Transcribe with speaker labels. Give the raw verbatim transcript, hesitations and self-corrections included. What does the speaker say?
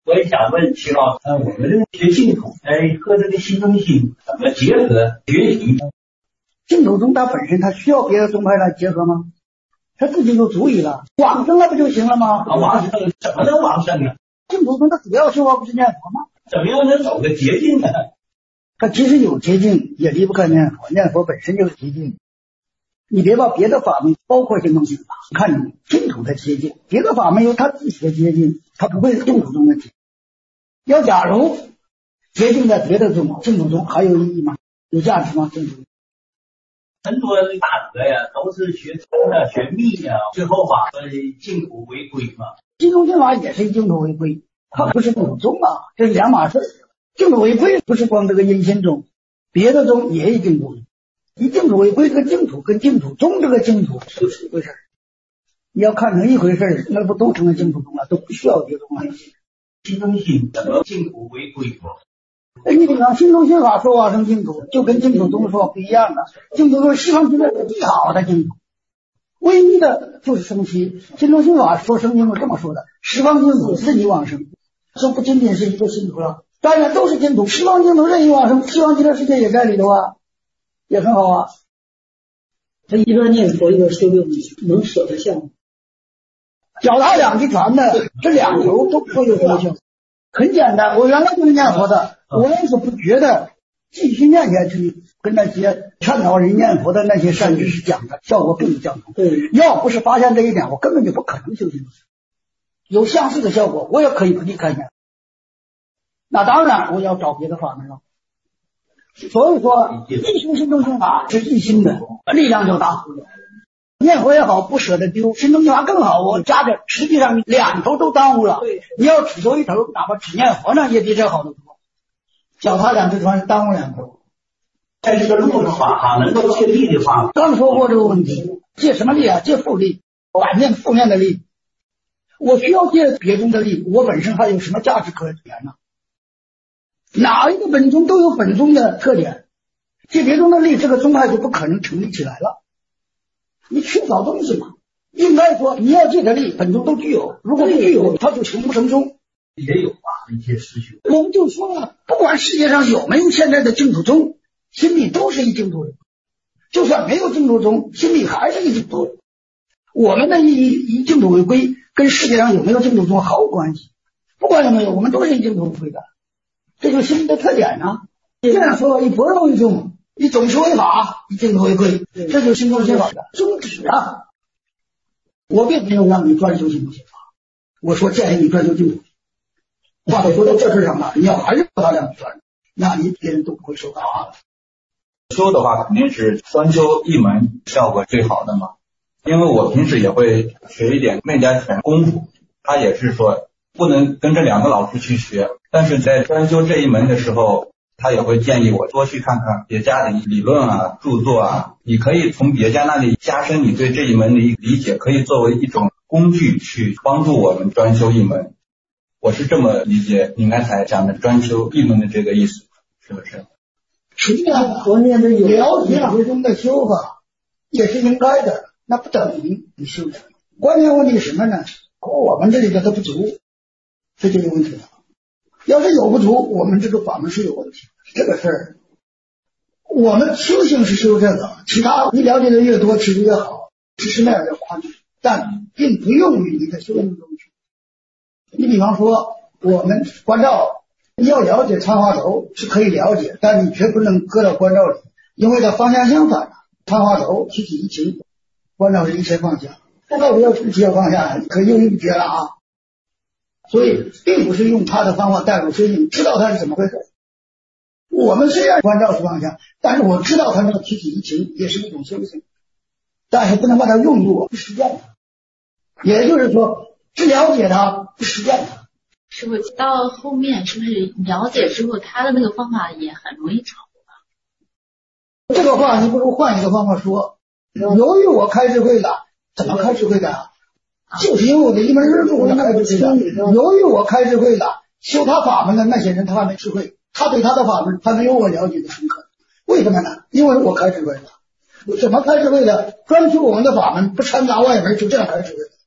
Speaker 1: 我也想问齐老师，呃，我们这个学净土，哎，和这个新中心怎么结合学习？
Speaker 2: 净土宗它本身它需要别的宗派来结合吗？它自己就足以了，往生了不就行了吗？
Speaker 1: 啊，往生怎么能往生呢？
Speaker 2: 净土宗它主要修法不是念佛吗？
Speaker 1: 怎么样能走个捷径呢？
Speaker 2: 它其实有捷径，也离不开念佛，念佛本身就是捷径。你别把别的法门，包括新中心法，看你净土的捷径，别的法门有它自己的捷径，它不会是净土宗的捷径。要假如捷径在别的宗，净土宗还有意义吗？有价值吗？净土宗
Speaker 1: 很多大德呀，都是学禅啊、学密啊，最后把净土为归嘛。
Speaker 2: 新中心法也是以净土为归，它不是净土宗啊，这是两码事。净土为归不是光这个阴心宗，别的宗也以净土为。以净土为归，这个净土跟净土宗这个净土就是一回事。你要看成一回事，那不都成了净土宗了，都不需要别宗了。
Speaker 1: 新中心怎么净土为归？
Speaker 2: 哎，你比方新中心法说往生净土，就跟净土宗说不一样的。净土宗西方极乐是最好的净土，唯一的就是生息。新中心法说生净土这么说的：十方净土任意往生，说不仅仅是一个净土了，当然都是净土。十方净土任意往生，西方极乐世界也在里头啊，也很好啊。
Speaker 3: 他一边念佛一边修六密，能舍得下吗？
Speaker 2: 脚踏两条船的这两头都不会有什么效果。很简单，我原来不是念佛的，我要是不觉得继续念下去，跟那些劝导人念佛的那些善知识讲的效果并不相同。
Speaker 3: 对，
Speaker 2: 要不是发现这一点，我根本就不可能修行。有相似的效果，我也可以不去看见。那当然，我要找别的法门了。所以说，一修心中心法是一心的，力量就大。念佛也好，不舍得丢；心中心法更好，我加着，实际上两头都耽误了。你要只修一头，哪怕只念佛呢，也比这好得多。脚踏两只船，耽误两头。
Speaker 1: 在这个路的话，哈，能够借力的话，
Speaker 2: 刚说过这个问题，借什么力啊？借复力，反面负面的力。我需要借别宗的力，我本身还有什么价值可言呢？哪一个本宗都有本宗的特点，借别宗的力，这个宗派就不可能成立起来了。你缺少东西嘛？应该说你要借的力，本宗都具有，如果不具有，它就成不成宗。
Speaker 1: 也有啊，一些师兄。
Speaker 2: 我们就说了，不管世界上有没有现在的净土宗，心里都是一净土人。就算没有净土宗，心里还是一净土人。我们的以以净土为归，跟世界上有没有净土宗毫无关系。不管有没有，我们都是以净土为归的，这就是心里的特点啊。这样说，以般若为宗，以总持为法，以净土为归，这就是心中心法的宗旨啊。我并没有让你专修心中心法，我说建议你专修净土。话都说到这事上了，你要还是不大量专，那你别人都不会收到啊。
Speaker 4: 修的话肯定是专修一门效果最好的嘛，因为我平时也会学一点内家拳功夫，他也是说不能跟着两个老师去学，但是在专修这一门的时候，他也会建议我多去看看别家的理论啊、著作啊，你可以从别家那里加深你对这一门的一个理解，可以作为一种工具去帮助我们专修一门。我是这么理解您刚才讲的专修一门的这个意思，是不是？
Speaker 2: 实际上，我念的有了解别宗的修法也是应该的，那不等于你修的。关键问题是什么呢？我们这里的它不足，这就有问题了。要是有不足，我们这个法门是有问题的，这个事儿。我们修行是修这个，其他你了解的越多，其实越好，知识面越宽，但并不用于你的修行中去。你比方说，我们观照，你要了解参花轴是可以了解，但你绝不能搁到观照里，因为它方向相反。参花轴体体一情，观照是一切放下，到底要一切放下，可又一绝了啊！所以并不是用他的方法带入修行，知道它是怎么回事。我们虽然观照是方向，但是我知道它那个体体一情也是一种修行，但是不能把它用作不实践它。也就是说，只了解它，不实践它。
Speaker 5: 师傅到后面是不是了解之后，他的那个方法也很容易掌握？
Speaker 2: 这个话你不如换一个方法说。由于我开智慧了，怎么开智慧的？就是因为我的一门日柱我开智慧的。由于我开智慧了，修他法门的那些人他还没智慧，他对他的法门还没有我了解的深刻。为什么呢？因为我开智慧了。怎么开智慧的？专修我们的法门，不掺杂外门，就这样开智慧的。